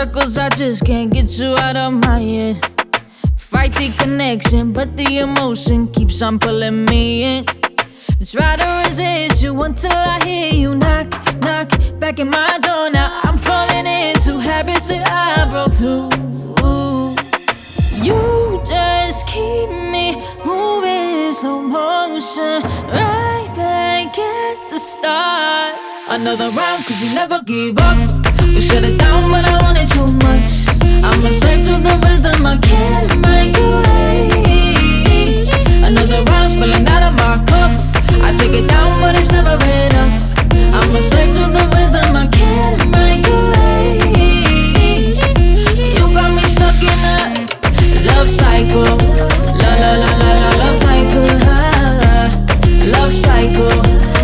circles, I just can't get you out of my head. Fight the connection, but the emotion keeps on pulling me in. Try to resist you until I hear you knock, knock back in my door. Now I'm falling into habits that I broke through. You just keep me moving slow motion, right back at the start. Another round, cause you never give up. You shut it down, but I want it too much. I'm a slave to the rhythm, I can't break away. Another round, spilling out of my cup. I take it down, but it's never enough. I'm a slave to the rhythm, I can't break away. You got me stuck in a love cycle. La la la la la, love cycle. Love cycle.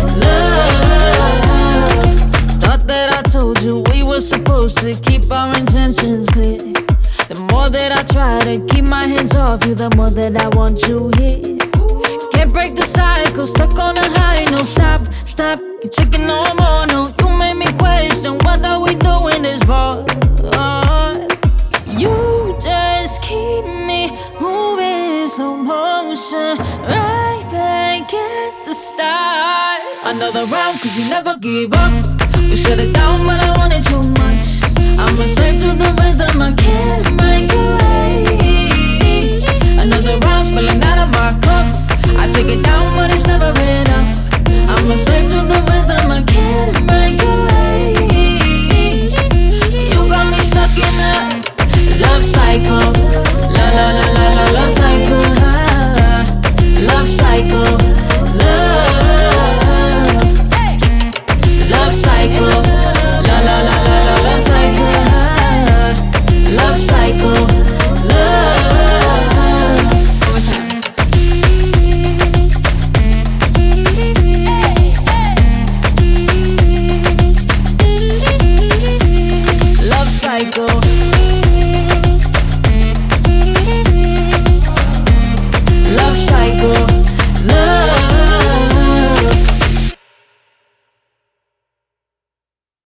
Love. Thought that I told you we were supposed to keep our intentions clear. The more that I try to keep my hands off you, the more that I want you here. Can't break the cycle, stuck on a high. No, stop, stop, you're tricking no more. No, you made me question, what are we doing this for? You just keep me moving slow motion, right back at the start. Another round, cause you never give up. You shut it down, but I want it too much. I'm a slave to the rhythm, I can't break